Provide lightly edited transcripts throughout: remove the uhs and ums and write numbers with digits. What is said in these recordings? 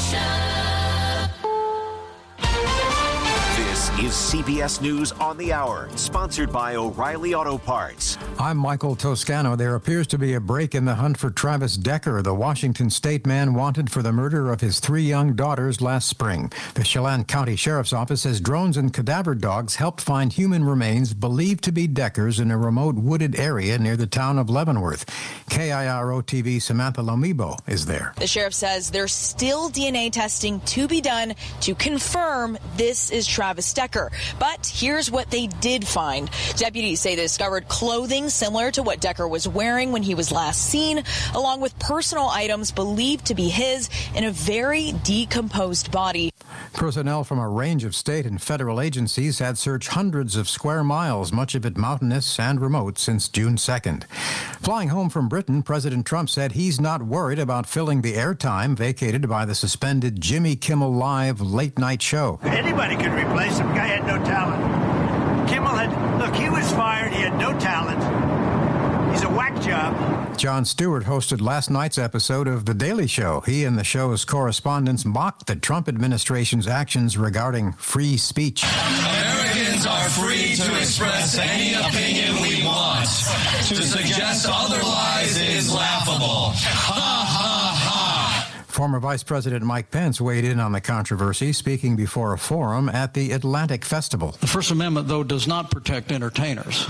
This is CBS News on the Hour, sponsored by O'Reilly Auto Parts. I'm Michael Toscano. There appears to be a break in the hunt for Travis Decker, the Washington state man wanted for the murder of his 3 young daughters last spring. The Chelan County Sheriff's Office says drones and cadaver dogs helped find human remains believed to be Decker's in a remote wooded area near the town of Leavenworth. KIRO-TV Samantha Lomibo is there. The sheriff says there's still DNA testing to be done to confirm this is Travis Decker. But here's what they did find. Deputies say they discovered clothing similar to what Decker was wearing when he was last seen, along with personal items believed to be his in a very decomposed body. Personnel from a range of state and federal agencies had searched hundreds of square miles, much of it mountainous and remote, since June 2nd. Flying home from Britain, President Trump said he's not worried about filling the airtime vacated by the suspended Jimmy Kimmel Live late-night show. Anybody could replace him. Guy had no talent. Kimmel he was fired. He had no talent. He's a whack job. Jon Stewart hosted last night's episode of The Daily Show. He and the show's correspondents mocked the Trump administration's actions regarding free speech. Americans are free to express any opinion we want. To suggest otherwise is laughable. Ha, ha, ha. Former Vice President Mike Pence weighed in on the controversy, speaking before a forum at the Atlantic Festival. The First Amendment, though, does not protect entertainers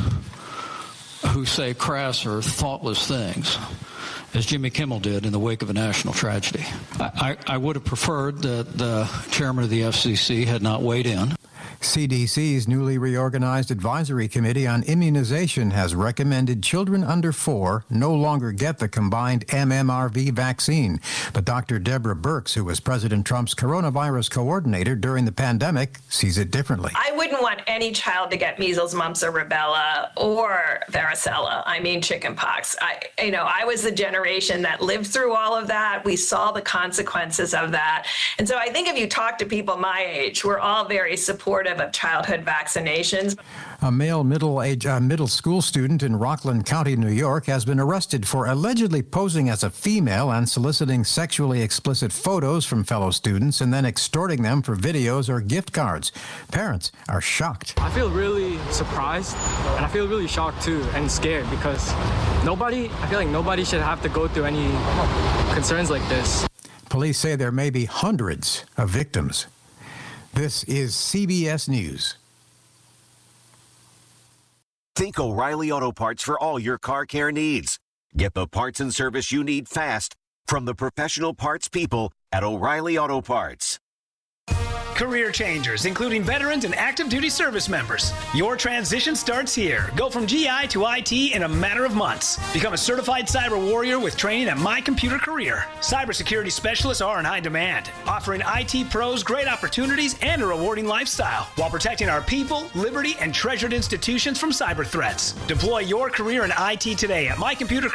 who say crass or thoughtless things, as Jimmy Kimmel did in the wake of a national tragedy. I would have preferred that the chairman of the FCC had not weighed in. CDC's newly reorganized advisory committee on immunization has recommended children under 4 no longer get the combined MMRV vaccine. But Dr. Deborah Birx, who was President Trump's coronavirus coordinator during the pandemic, sees it differently. I wouldn't want any child to get measles, mumps, or rubella, or varicella. I mean, chickenpox. I was the generation that lived through all of that. We saw the consequences of that. And so I think if you talk to people my age, we're all very supportive of childhood vaccinations. A male middle school student in Rockland County, New York, has been arrested for allegedly posing as a female and soliciting sexually explicit photos from fellow students and then extorting them for videos or gift cards. Parents are shocked. I feel really surprised, and I feel really shocked too, and scared, because I feel like nobody should have to go through any concerns like this. Police say there may be hundreds of victims. This is CBS News. Think O'Reilly Auto Parts for all your car care needs. Get the parts and service you need fast from the professional parts people at O'Reilly Auto Parts. Career changers, including veterans and active duty service members. Your transition starts here. Go from GI to IT in a matter of months. Become a certified cyber warrior with training at My Computer Career. Cybersecurity specialists are in high demand, offering IT pros great opportunities and a rewarding lifestyle while protecting our people, liberty, and treasured institutions from cyber threats. Deploy your career in IT today at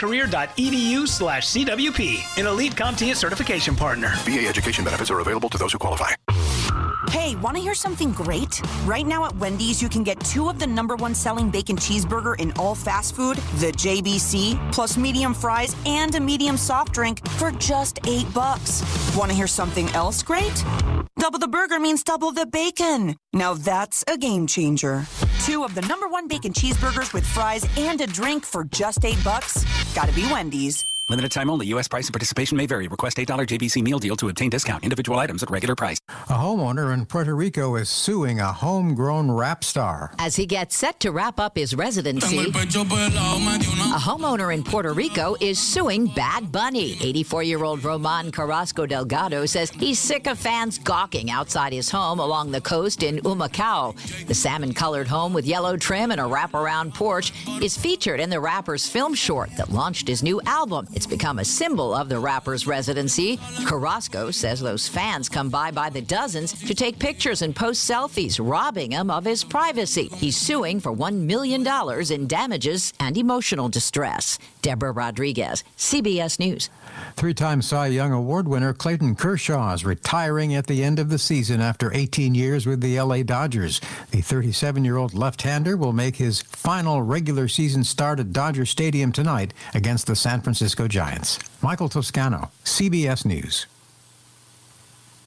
mycomputercareer.edu/CWP, an elite CompTIA certification partner. VA education benefits are available to those who qualify. Hey, want to hear something great? Right now at Wendy's, you can get 2 of the #1 selling bacon cheeseburger in all fast food, the JBC, plus medium fries and a medium soft drink for just $8. Want to hear something else great? Double the burger means double the bacon. Now that's a game changer. 2 of the #1 bacon cheeseburgers with fries and a drink for just $8. Gotta be Wendy's. Limited time only. U.S. price and participation may vary. Request $8 JBC meal deal to obtain discount. Individual items at regular price. A homeowner in Puerto Rico is suing a homegrown rap star. As he gets set to wrap up his residency, a homeowner in Puerto Rico is suing Bad Bunny. 84-year-old Roman Carrasco Delgado says he's sick of fans gawking outside his home along the coast in Humacao. The salmon-colored home with yellow trim and a wraparound porch is featured in the rapper's film short that launched his new album. It's become a symbol of the rapper's residency. Carrasco says those fans come by the dozens to take pictures and post selfies, robbing him of his privacy. He's suing for $1 million in damages and emotional distress. Deborah Rodriguez, CBS News. 3-time Cy Young Award winner Clayton Kershaw is retiring at the end of the season after 18 years with the LA Dodgers. The 37-year-old left-hander will make his final regular season start at Dodger Stadium tonight against the San Francisco Giants. Michael Toscano, CBS News.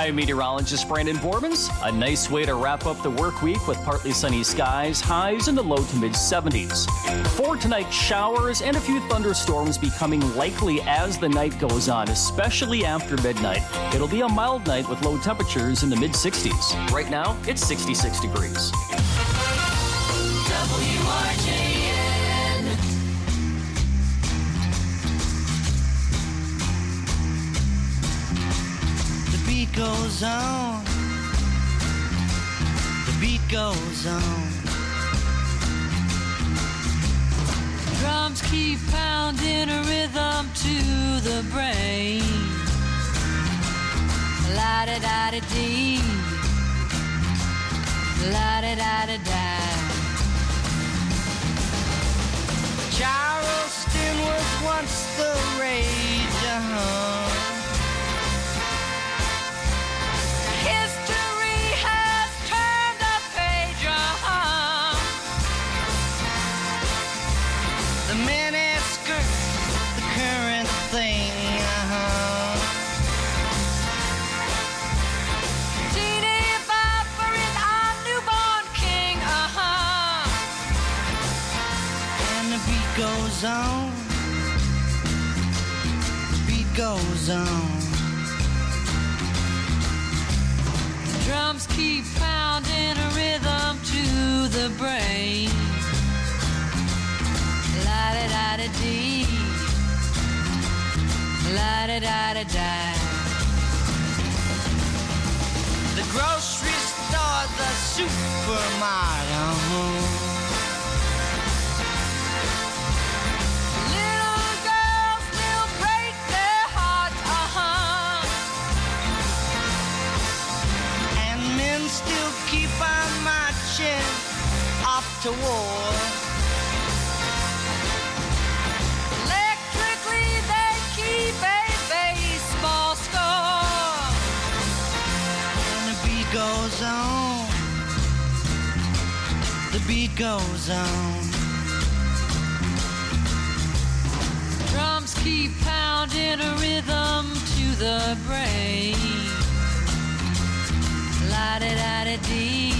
I'm meteorologist Brandon Bormans. A nice way to wrap up the work week with partly sunny skies, highs in the low to mid 70s. For tonight, showers and a few thunderstorms becoming likely as the night goes on, especially after midnight. It'll be a mild night with low temperatures in the mid 60s. Right now, it's 66 degrees. WRJN. The beat goes on. The beat goes on. Drums keep pounding a rhythm to the brain. La-da-da-da-dee. La-da-da-da-da. Charleston was once the rage, History has turned a page, The miniskirt, the current thing, Teeny Bopper is our newborn king, And the beat goes on. The beat goes on. Drums keep pounding a rhythm to the brain. La-da-da-da-dee. La-da-da-da-da. The grocery store, the supermarket. Little girls still break their hearts, And men still keep on marching off to war. Electrically they keep a baseball score. And the beat goes on. The beat goes on. Drums keep pounding a rhythm to the brain. La-da-da-da-dee.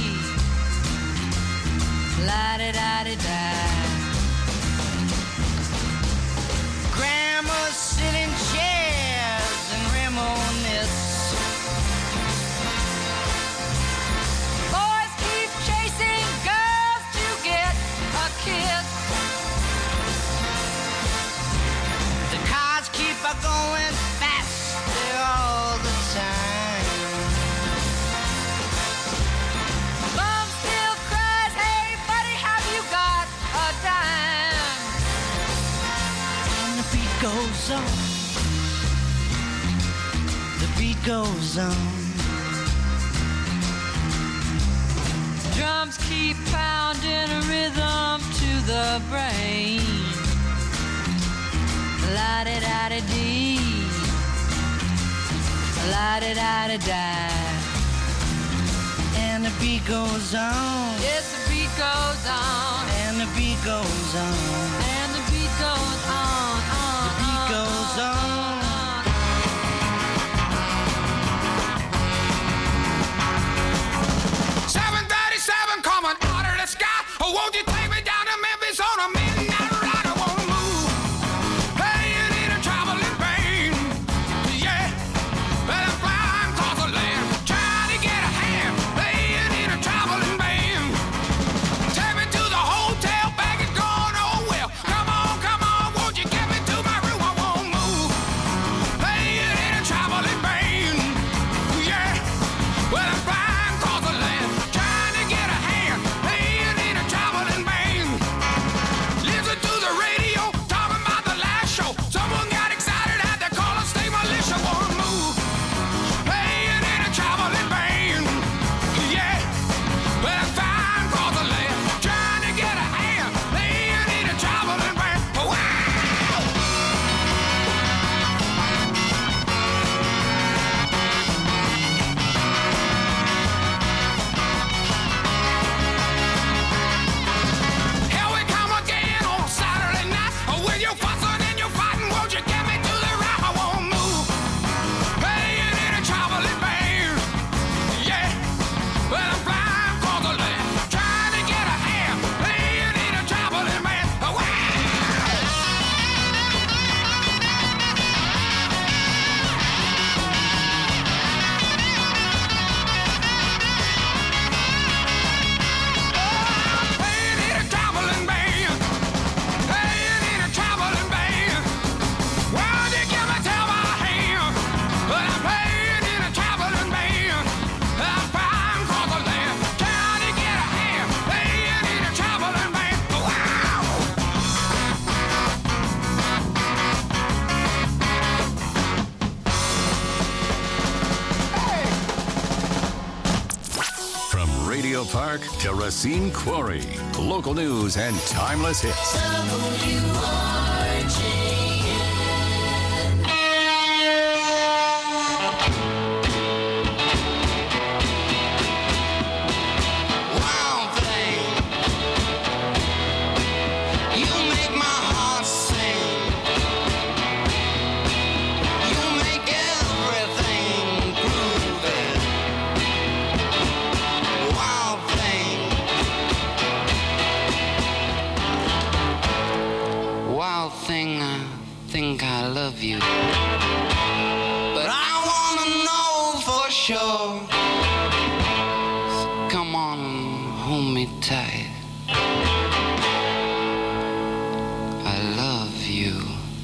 La-da-da-da-da. Grandmas sit in chairs and reminisce. Boys keep chasing girls to get a kiss. The cars keep going faster all the time. Mom still cries, hey buddy, have you got a dime? And the beat goes on. The beat goes on. Drums keep pounding a rhythm to the brain. La-da-da-da-dee. La-da-da-da-da. And the beat goes on. Yes, the beat goes on. And the beat goes on. And the beat goes on. The beat goes on. Coming out of the sky. Oh, won't you take me down to Memphis on a midnight ride? I wanna move. Hey, you need a traveling pain. Yeah, but I'm flying across the land, trying to get a hand. Hey, you need a traveling band. Take me to the hotel, baggage gone, oh well. Park to Racine Quarry. Local news and timeless hits. Think I love you, but I wanna know for sure. So come on and hold me tight. I love you.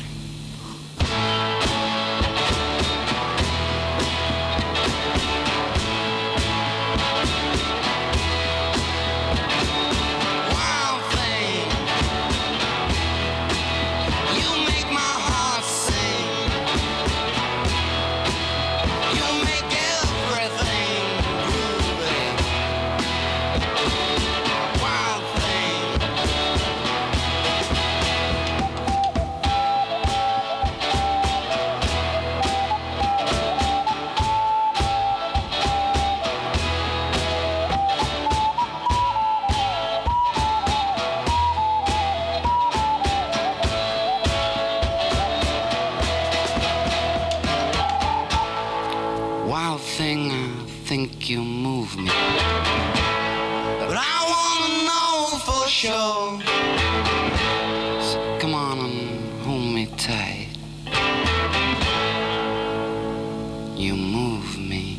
Think you move me, but I wanna know for sure. So come on and hold me tight. You move me.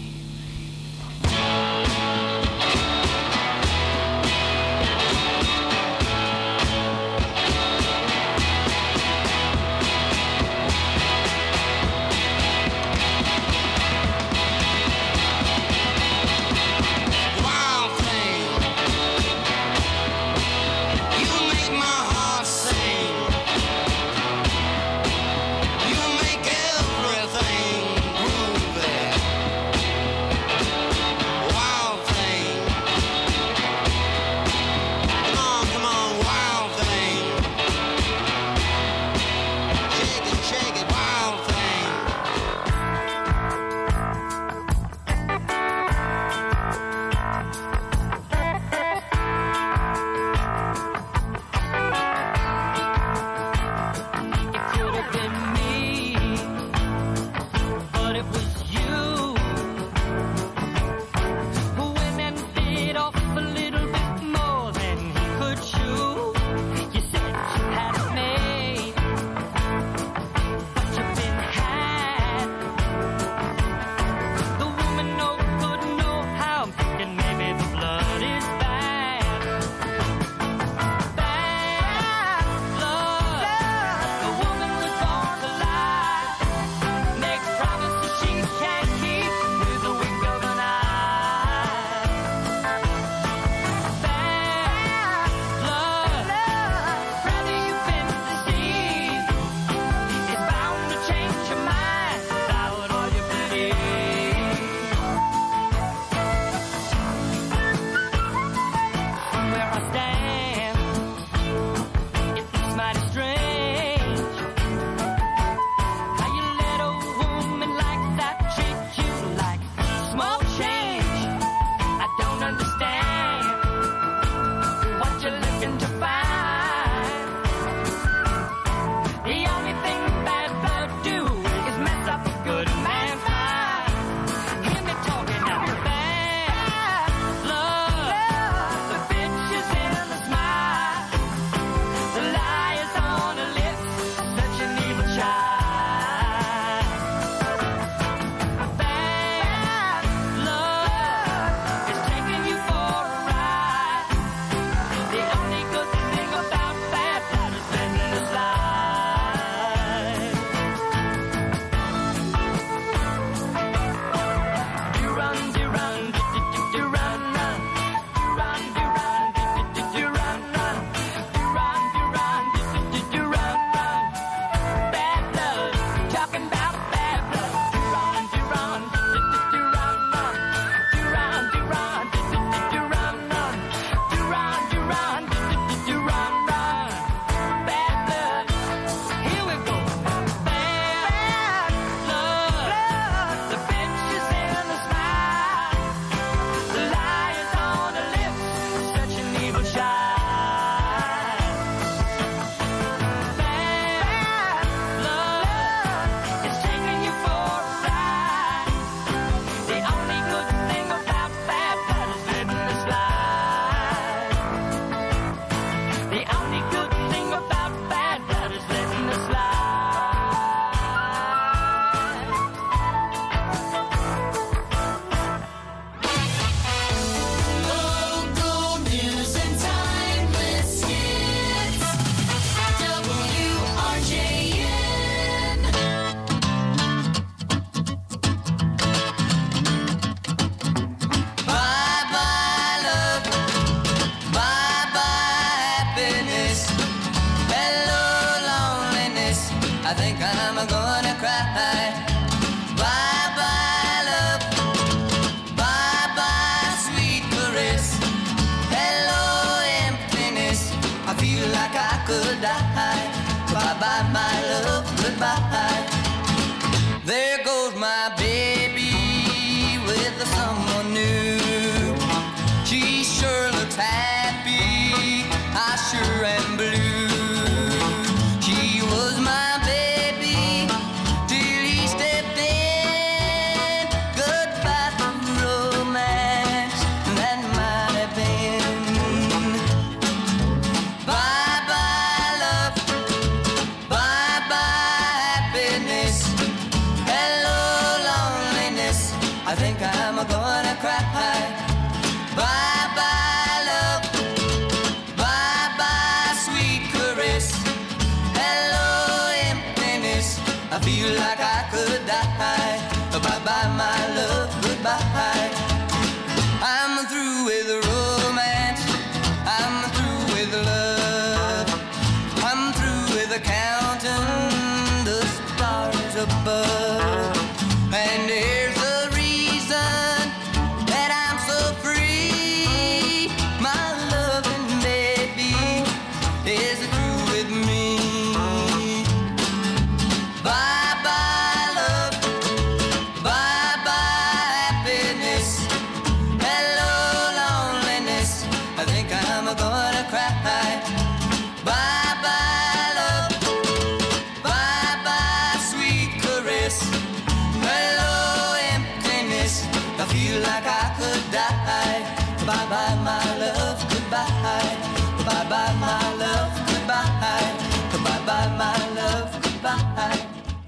feel like I could die. Bye-bye, my love, goodbye. I'm through with romance. I'm through with love. I'm through with counting the stars above. And here's the reason that I'm so free. My loving baby is through with me. Bye-bye love, bye-bye happiness. Hello loneliness, I think I'm gonna cry. Bye-bye love, bye-bye sweet caress. Hello emptiness, I feel like I could die. Bye-bye my love, goodbye. Bye-bye my love, goodbye. Bye-bye my love, goodbye.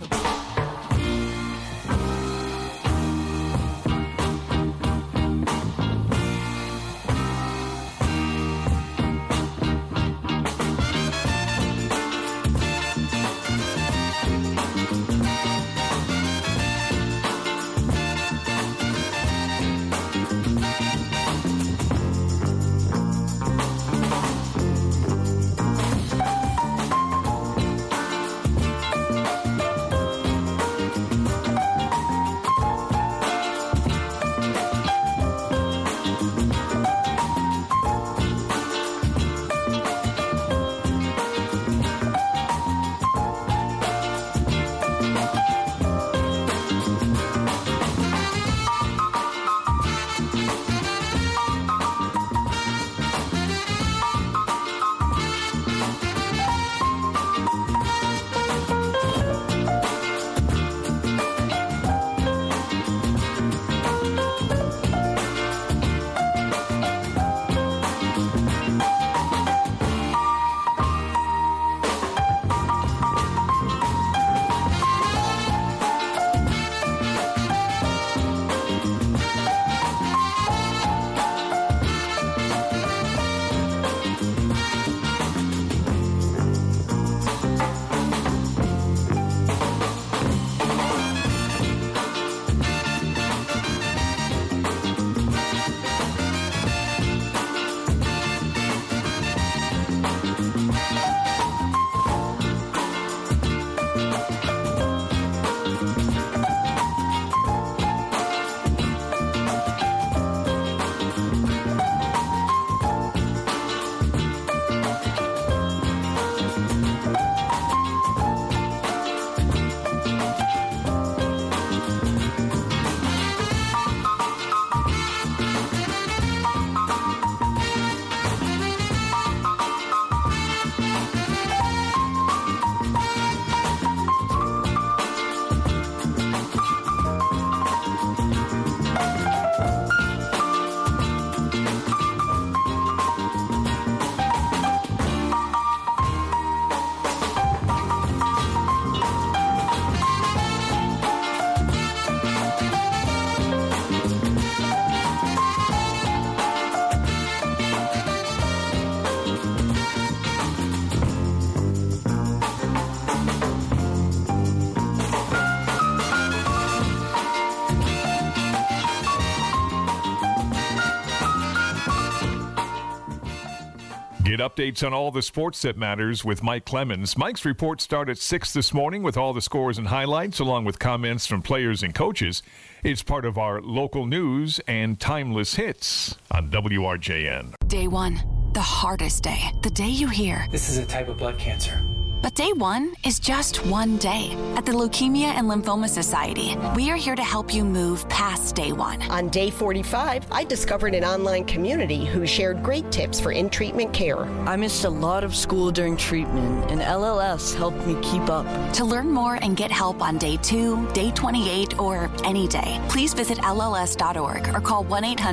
Get updates on all the sports that matters with Mike Clemens. Mike's reports start at 6 this morning with all the scores and highlights, along with comments from players and coaches. It's part of our local news and timeless hits on WRJN. Day one, the hardest day. The day you hear, this is a type of blood cancer. But day one is just one day. At the Leukemia and Lymphoma Society, we are here to help you move past day one. On day 45, I discovered an online community who shared great tips for in-treatment care. I missed a lot of school during treatment, and LLS helped me keep up. To learn more and get help on day 2, day 28, or any day, please visit LLS.org or call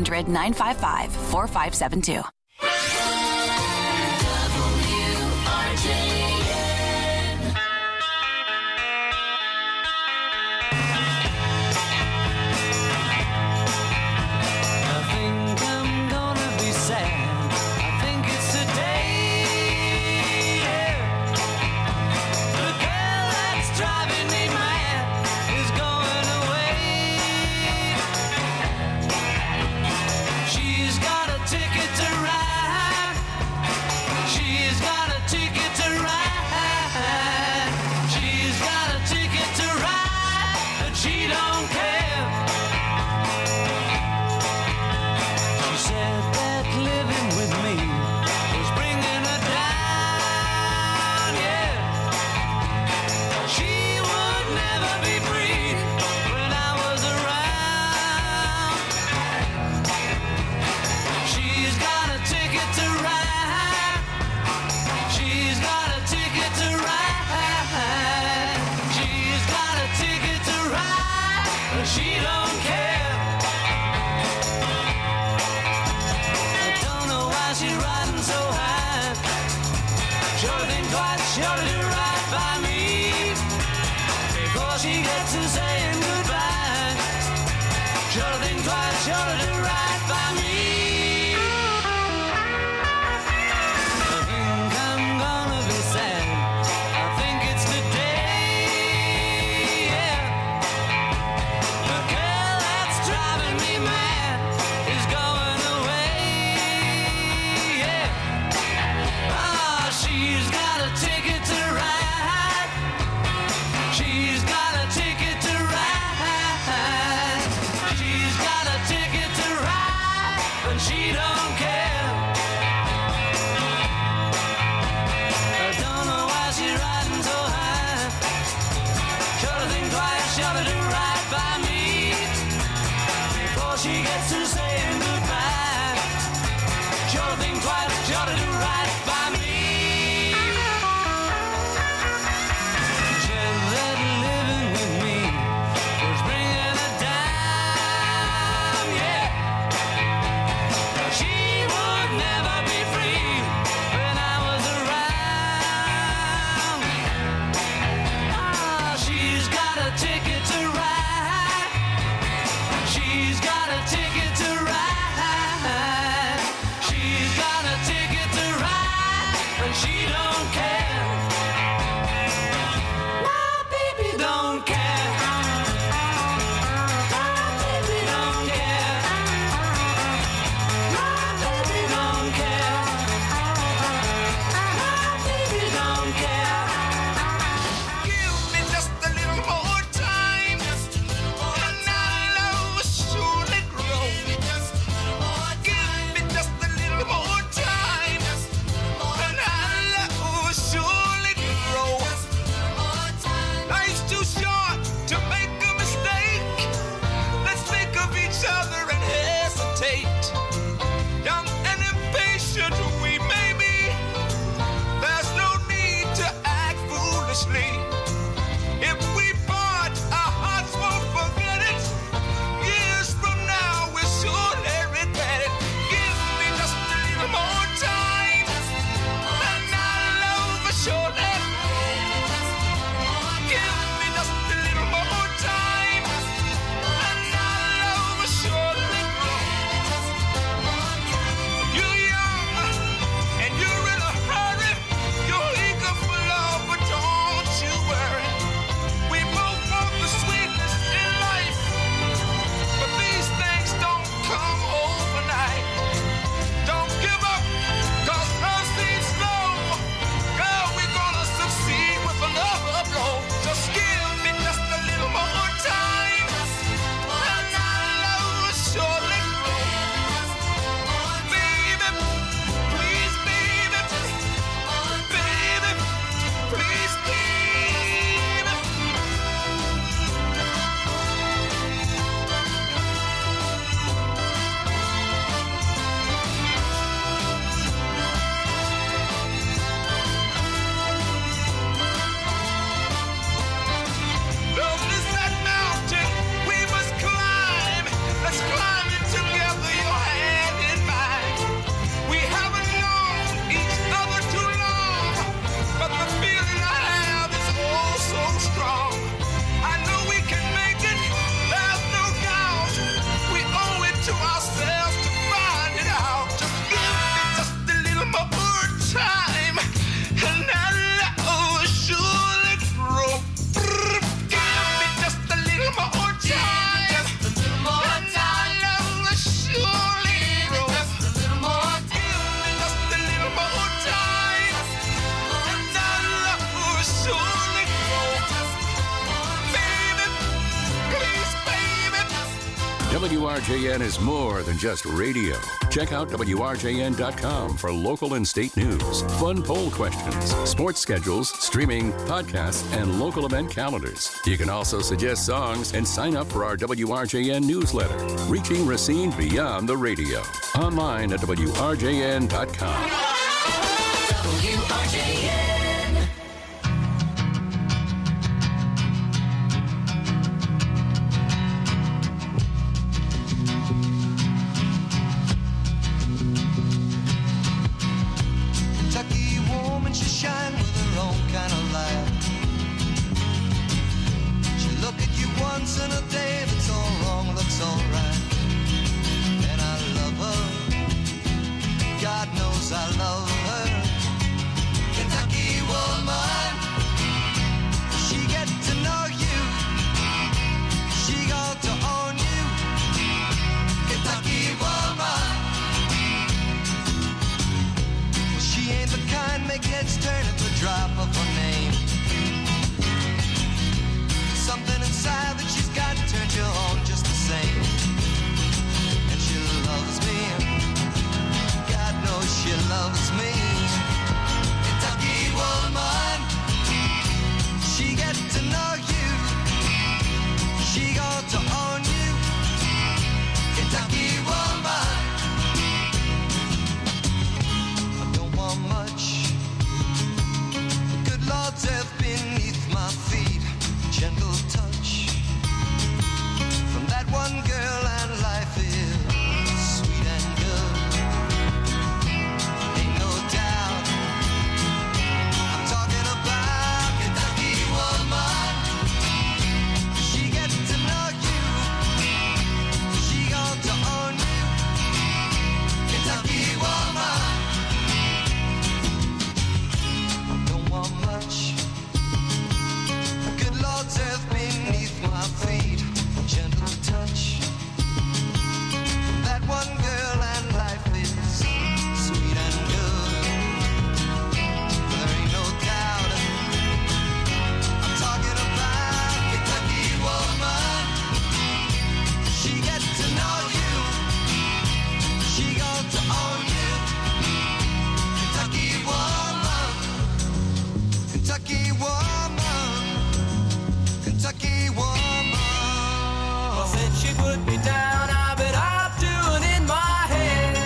1-800-955-4572. Driving me mad. she don't care. She said that living with me was bringing her down, yeah. She would never be free when I was around. She's got a ticket to ride. She's got a ticket to ride. She's got a ticket to ride, but she don't care. I don't know why she's riding so high. Sure to think twice, sure to do right by me before she gets to saying goodbye. Sure to think twice, sure to do right by me. I think I'm gonna be sad. I think it's today, yeah. The girl that's driving me mad is going away, yeah. Ah, she's got a ticket to ride. She's got a ticket to ride. She's got a ticket to ride, but she don't care. I don't know why she's riding so high. Sure to think twice, sure to do right by me before she gets to saying goodbye. Sure to think twice, sure to do right by me. She said that living with me was bringing her down, yeah. She would never be free when I was around. Ah, she's got a ticket to ride. She's got a ticket WRJN is more than just radio. Check out WRJN.com for local and state news, fun poll questions, sports schedules, streaming, podcasts, and local event calendars. You can also suggest songs and sign up for our WRJN newsletter, reaching Racine beyond the radio. Online at WRJN.com. WRJN. Once in a day, if it's all wrong, looks all right. And I love her. God knows I love her. Kentucky woman, she get to know you. She got to own you. Kentucky woman. Well, she ain't the kind make heads turn at the drop of her name. Something inside that she's got turns you on just the same. And she loves me. God knows she loves me. Kentucky woman, she get to know you. She got to own you. Kentucky woman. I don't want much. The good Lord's earth beneath my feet. Gentle touch from that one girl, and life is sweet and good. Ain't no doubt I'm talking about Kentucky woman. She gets to know you. She got to own you. Kentucky woman. Don't want much. Lord's earth beneath my feet, gentle touch from that one girl, and life is sweet and good. There ain't no doubt I'm talking about Kentucky woman. She gets to know you. She got to own you. Kentucky woman. Kentucky woman. Kentucky woman. Well, since she put me down, I've been out doing in my head.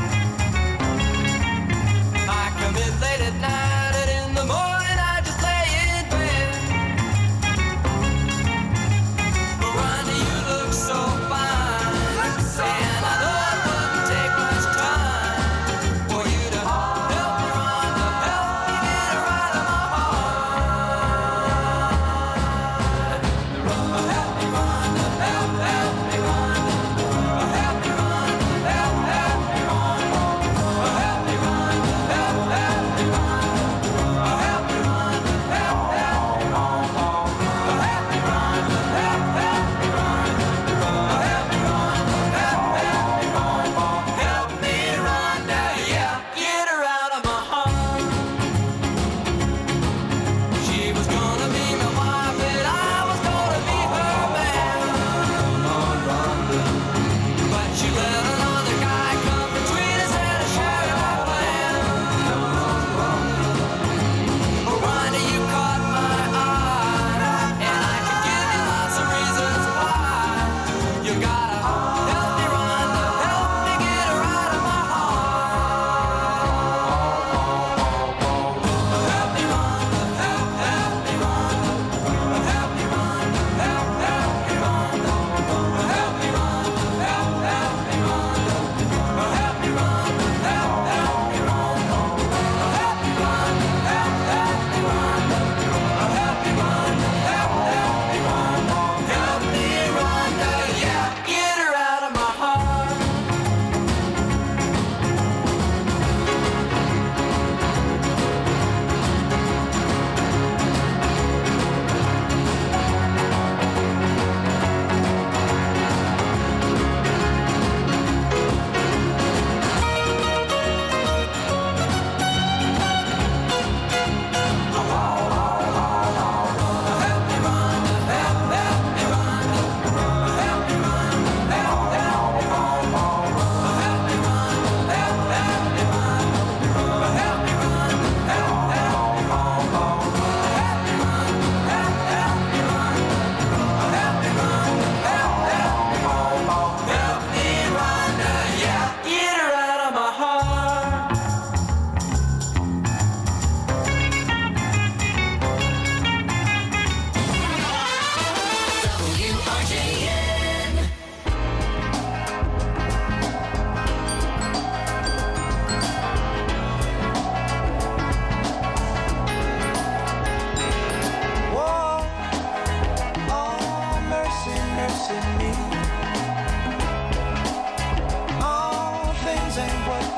I come in late at night, and in the morning I just lay in bed. Miranda, you look so fine, and I know it wouldn't take much time for you to help me, Miranda, help me get her out of my heart. Help me, Rhonda, help me, Rhonda.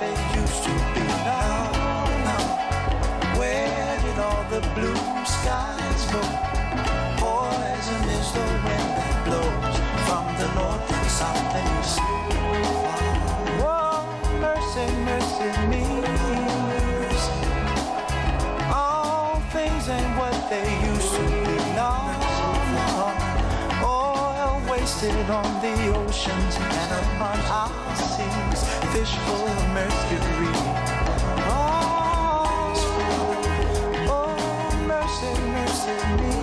they used to be. No. Where did all the blue skies go? Poison is the wind that blows from the north and south and east. Oh, mercy, mercy me. All things ain't what they used to be. No. Oil wasted on the oceans and upon our seas. Fish full of mercury. Oh, mercy, mercy me.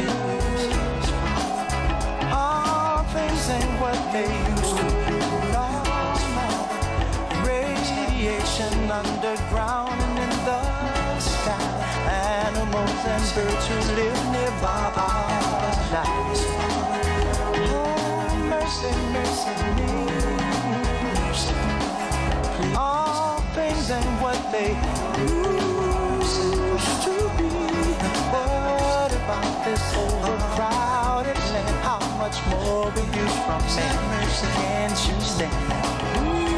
All things ain't what they used to be. No. Radiation underground and in the sky. Animals and birds who live nearby our lives. Oh, mercy, mercy me. All things ain't what they used to be. What about this overcrowded land? How much more abuse from man? Can't you stand?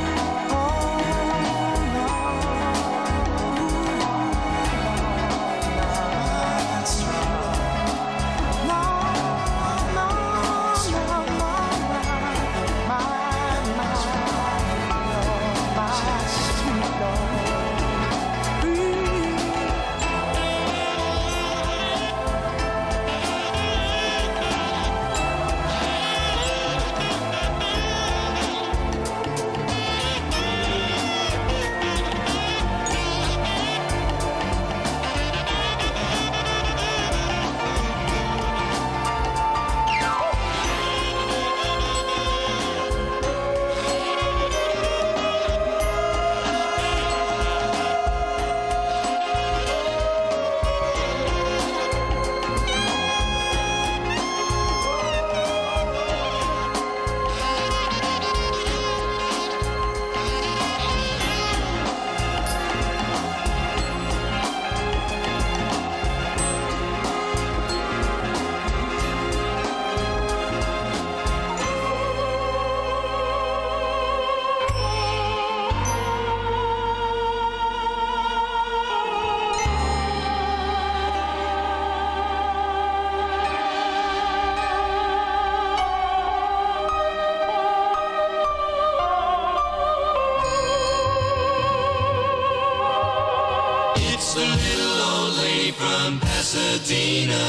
It's the little old lady from Pasadena.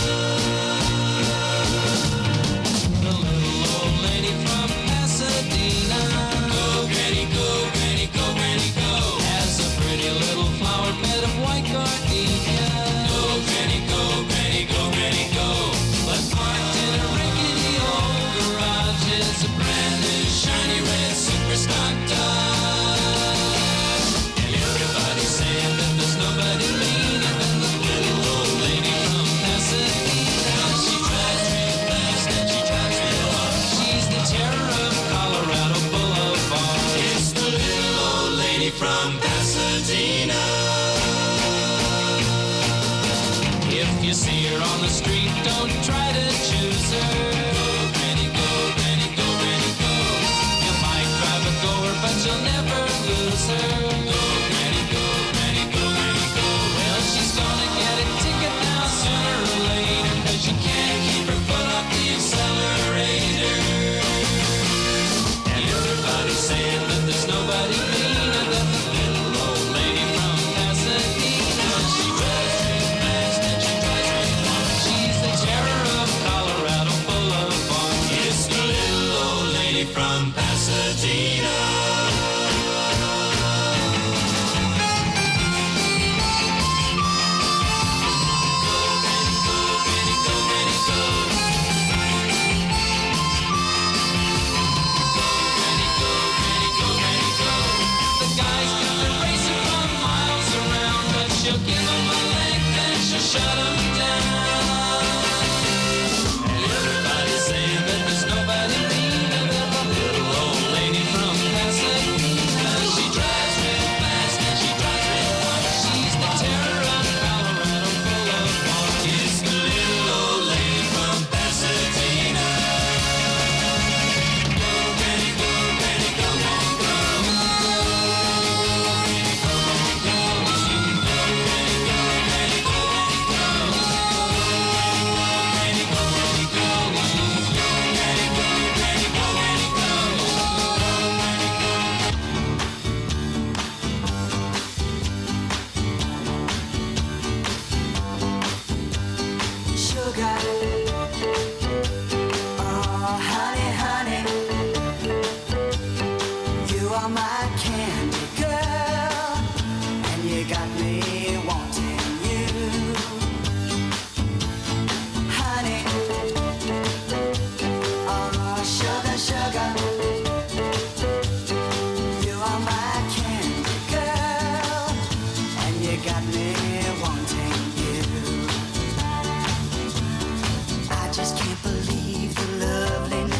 The little old lady from Pasadena. Go, Granny, go, Granny, go, Granny, go. Has a pretty little flower bed of white gardenia. Go, Granny, go, Granny, go, Granny, go. But parked in a rickety old garage is a brand new shiny red super stock Dodge. And everybody's saying that there's nobody meaner than the little old lady from Pasadena.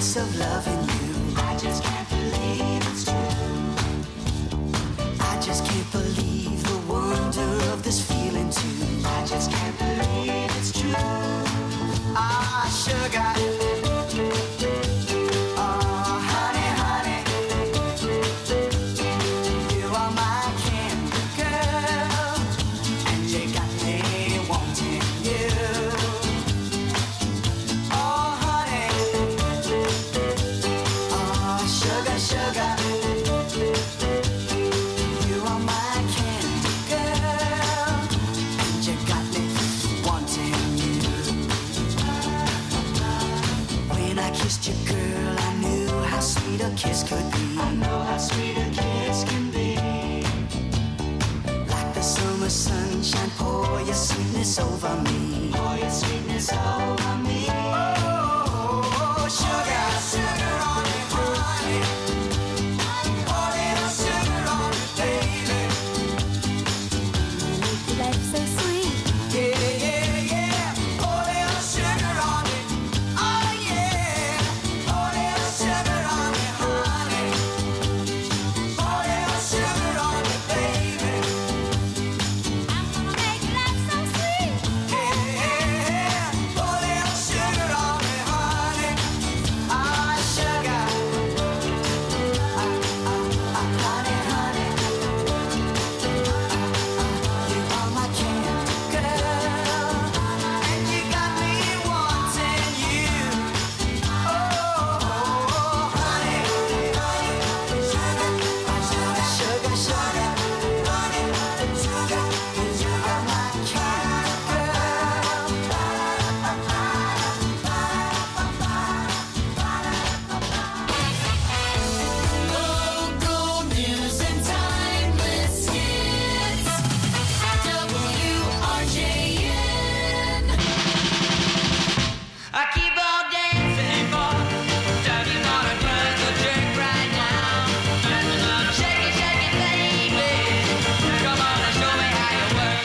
bliss of loving you. I just can't believe it's true. I just can't believe the wonder of this feeling too. I just can't believe it's true. Ah, sugar. Oh, honey, honey. You are my candy girl, and you got me wanting you. Oh, honey. Oh, sugar, sugar. You are my candy girl, and you got me wanting you. When I kissed you, girl, I knew how sweet a kiss could be. I know how sweet a kiss can be. Like the summer sunshine, pour your sweetness over me. Pour your sweetness over me. Oh, sugar, sugar on me, honey. Pour little sugar on me, baby. Life so sweet. Yeah, yeah, yeah. Pour little sugar on me. Oh, yeah. Pour little sugar on me, honey. Pour little sugar on me, baby. I'm gonna make life so sweet. Yeah, yeah. Pour little sugar on me, honey. Ah, sugar. Honey, honey. You are my candy girl, and you got me wanting you. Oh, honey, sugar, sugar, honey, sugar, you are my candy girl. Local news and timeless hits. WRJN. I keep on dancing for Daddy, you wanna turn the jerk right now. Shake it, baby. Come on and show me how you work.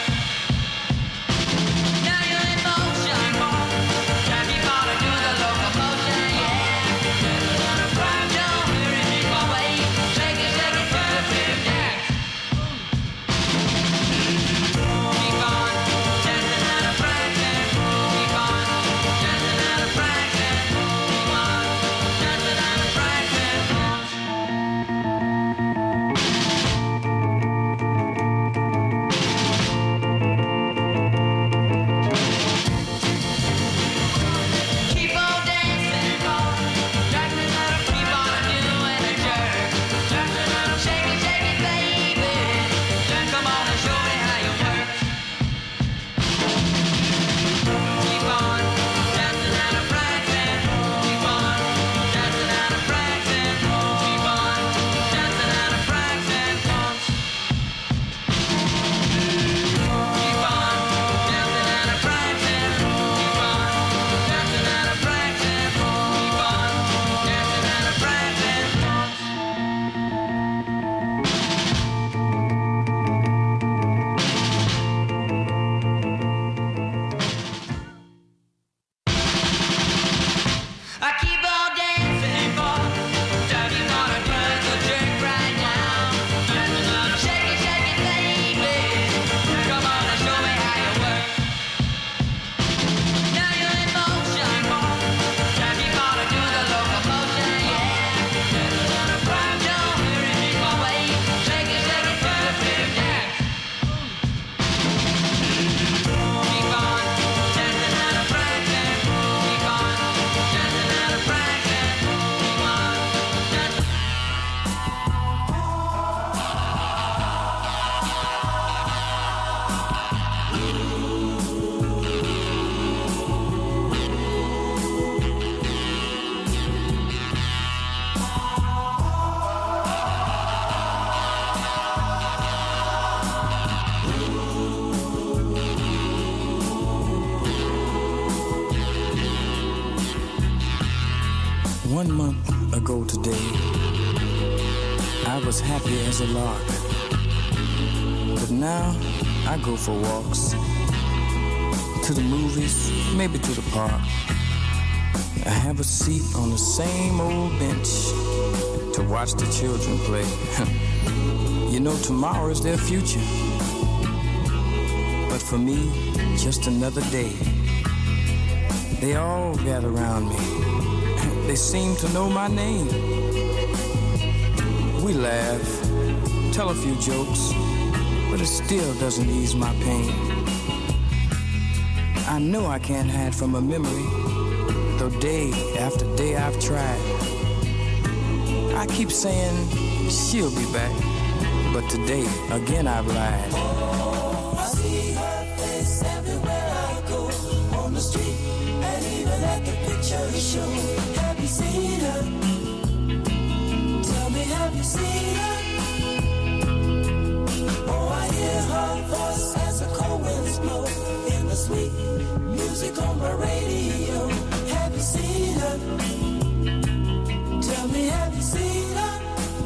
Now you're in motion, Daddy, you wanna do the locomotion, yeah. Don't hurry, make my way. Shake it, perfect dance. Keep on dancing out of practice. Keep on dancing out of practice. Keep on dancing out of practice. Keep on dancing, dancing out of, keep on doing a jerk. Shake it, baby. Come on and show me how you work. Keep on dancing out of practice. Keep on dancing out of practice. Keep on dancing out of practice. Keep on dancing out of practice. Keep on dancing out of practice. Keep on dancing out of practice. I keep on dancing for Daddy, you wanna turn the jerk right now. Shake it, baby. Come on and show me how you work. Now you're in motion, Daddy, you wanna do the locomotion, yeah. Don't hurry, make my way. Shake it, perfect dance. Keep on dancing out of practice. Keep on dancing out of practice. Keep on dancing. One month ago today, I was happy as a lark. But now I go for walks, to the movies, maybe to the park. I have a seat on the same old bench to watch the children play. You know, tomorrow is their future. But for me, just another day. They all gather around me. They seem to know my name. We laugh, tell a few jokes, but it still doesn't ease my pain. I know I can't hide from a memory, though day after day I've tried. I keep saying she'll be back, but today again I've lied. Oh, I see her face everywhere I go, on the street and even at the picture show. Have you seen her? Tell me, have you seen her? Oh, I hear her voice as the cold winds blow in the sweet music on my radio. Have you seen her? Tell me, have you seen her?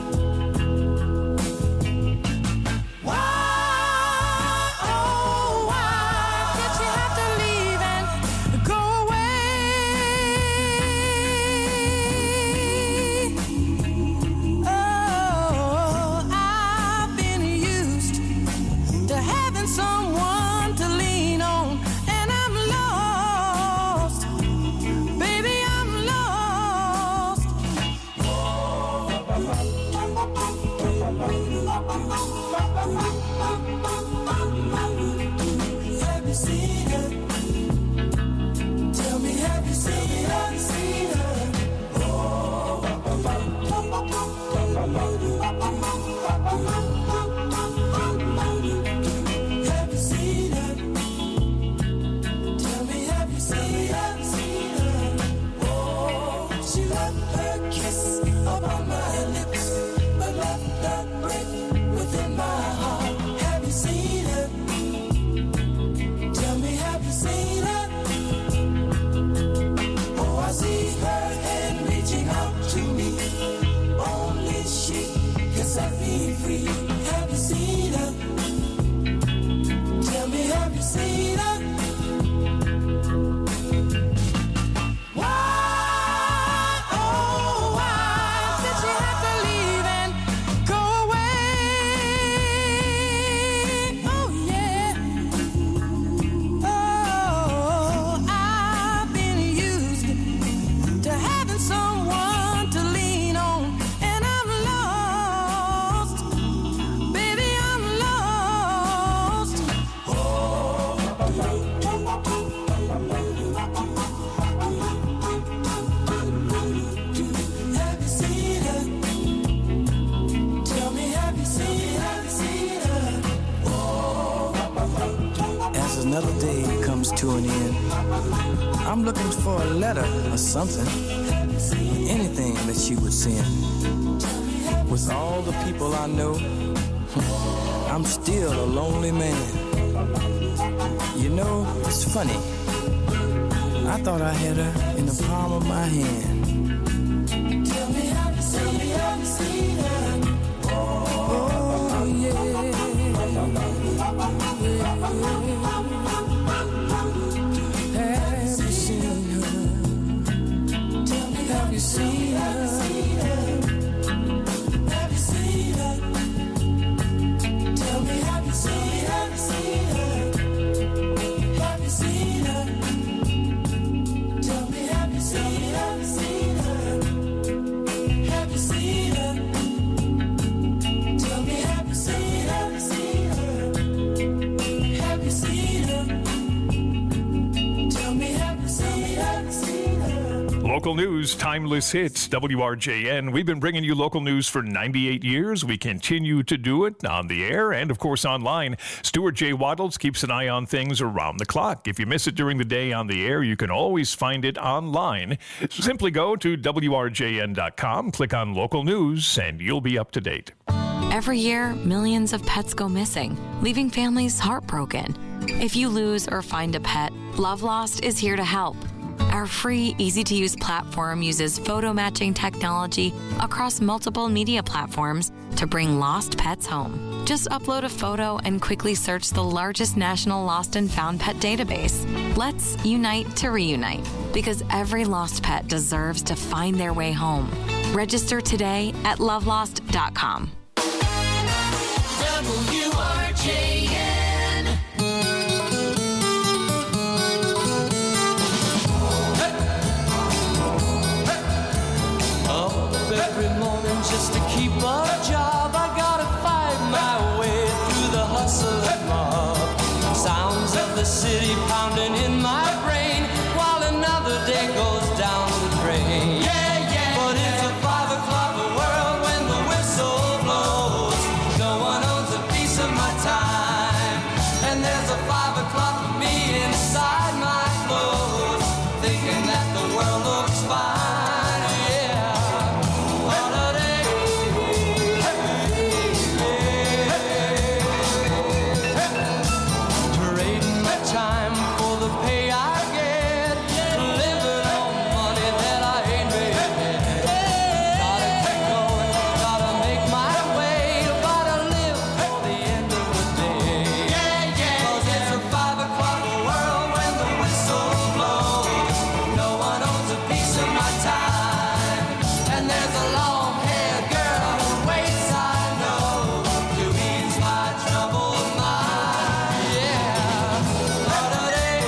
Another day comes to an end. I'm looking for a letter or something, anything that she would send. With all the people I know, I'm still a lonely man. You know, it's funny. I thought I had her in the palm of my hand. Tell me, have you seen her? Oh, yeah. Have you seen her? Tell me, have you seen her? Have you seen her? Tell me, have you seen her? Have you seen her? Tell me, have you seen her? Have you seen her? Tell me, have you seen her? Have you seen her? Tell me, have you seen her? Local news, timeless hits, WRJN. We've been bringing you local news for 98 years. We continue to do it on the air and, of course, online. Stuart J. Waddles keeps an eye on things around the clock. If you miss it during the day on the air, you can always find it online. Simply go to WRJN.com, click on local news, and you'll be up to date. Every year, millions of pets go missing, leaving families heartbroken. If you lose or find a pet, Love Lost is here to help. Our free, easy-to-use platform uses photo matching technology across multiple media platforms to bring lost pets home. Just upload a photo and quickly search the largest national lost and found pet database. Let's unite to reunite, because every lost pet deserves to find their way home. Register today at lovelost.com. WRJN. Up every morning just to keep a job. I gotta fight my way through the hustle and mob. Sounds of the city pounding in my brain while another day goes down the drain. But it's a 5 o'clock world when the whistle blows. No one owns a piece of my time, and there's a 5 o'clock of me inside my clothes, thinking that the world looks fine. Yeah, holiday. Trading my time for the pay I get, living on money that I ain't made yet. Gotta keep going, gotta make my way, gotta live for the end of the day. 'Cause it's a 5 o'clock world when the whistle blows. No one owns a piece of my time, and there's a long-haired girl who waits, I know, to ease my troubled mind. Yeah, holiday.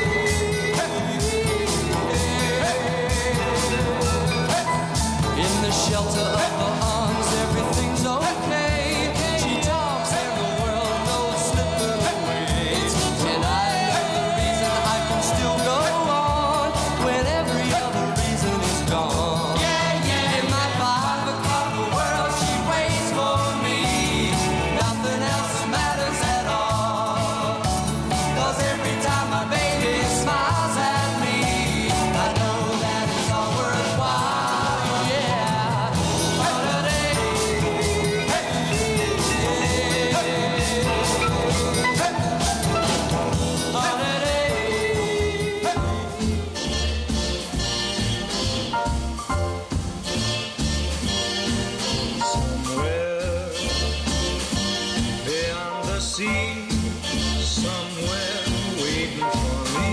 In the shelter of her arms, everything's okay. She talks and the world knows slipping away. And I know the reason I can still go on when every other reason is gone. In my 5 o'clock world, she waits for me. Nothing else matters at all. 'Cause every time my baby smiles at me, I know that it's all worthwhile. Yeah, holiday. Somewhere beyond the sea, somewhere waiting for me,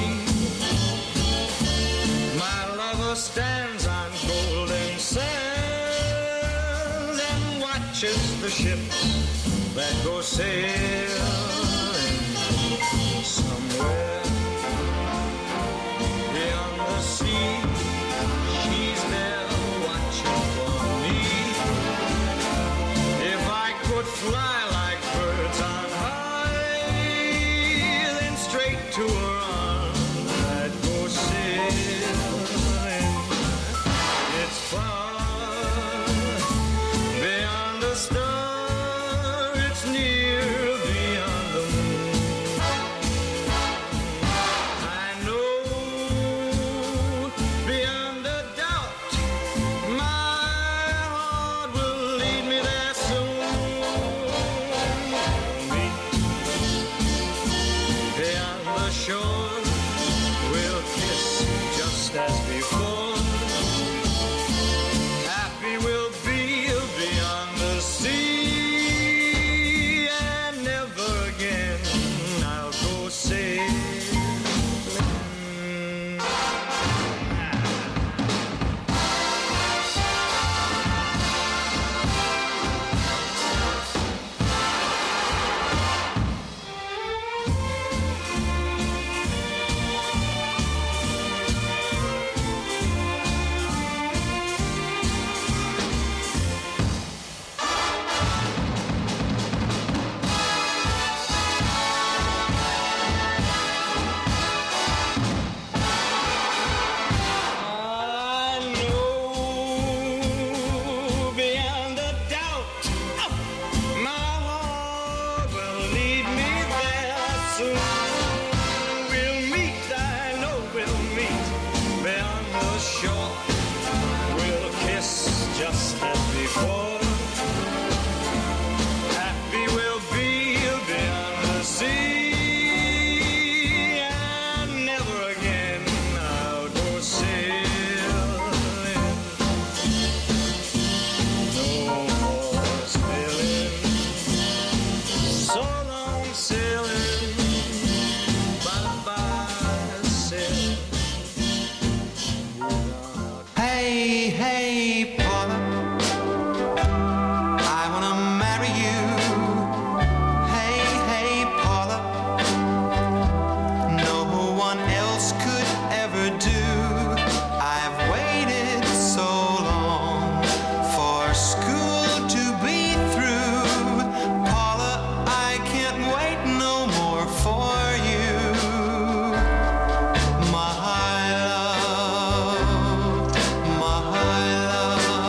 my lover stands on golden sands and watches the ships that go sailing. Somewhere beyond the sea, she's there watching for me. If I could fly like birds on high, then straight to her arms I'd go sailing. It's far beyond the star, it's near beyond the moon. I know beyond a doubt my heart will lead me there soon. Meet beyond the shore, we'll kiss just as before. Happy we'll be beyond the sea, and never again I'll go sailing. hey, Paula, I wanna marry you. Hey, hey, Paula, no one else could ever do. I've waited so long for school to be through. Paula, I can't wait no more for you. My love, my love.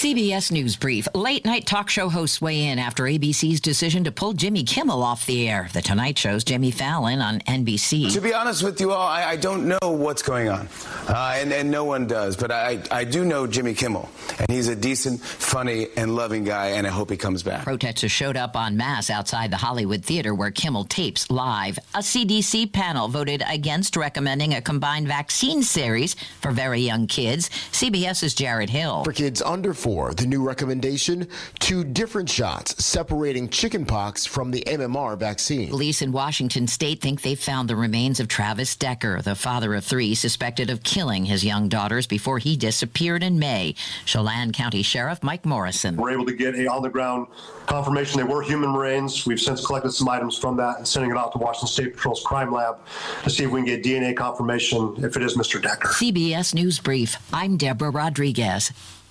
CBS News Brief. Late-night talk show hosts weigh in after ABC's decision to pull Jimmy Kimmel off the air. The Tonight Show's Jimmy Fallon on NBC. To be honest with you all, I don't know what's going on, and no one does. But I do know Jimmy Kimmel, and he's a decent, funny, and loving guy, and I hope he comes back. Protesters showed up en masse outside the Hollywood Theater where Kimmel tapes live. A CDC panel voted against recommending a combined vaccine series for very young kids. CBS's Jared Hill. For kids under 4, the new recommendation, 2 different shots separating chickenpox from the MMR vaccine. Police in Washington state think they've found the remains of Travis Decker, the father of 3 suspected of killing his young daughters before he disappeared in May. Chelan County Sheriff Mike Morrison. We're able to get a on-the-ground confirmation they were human remains. We've since collected some items from that and sending it out to Washington State Patrol's crime lab to see if we can get DNA confirmation if it is Mr. Decker. CBS News Brief. I'm Deborah Rodriguez.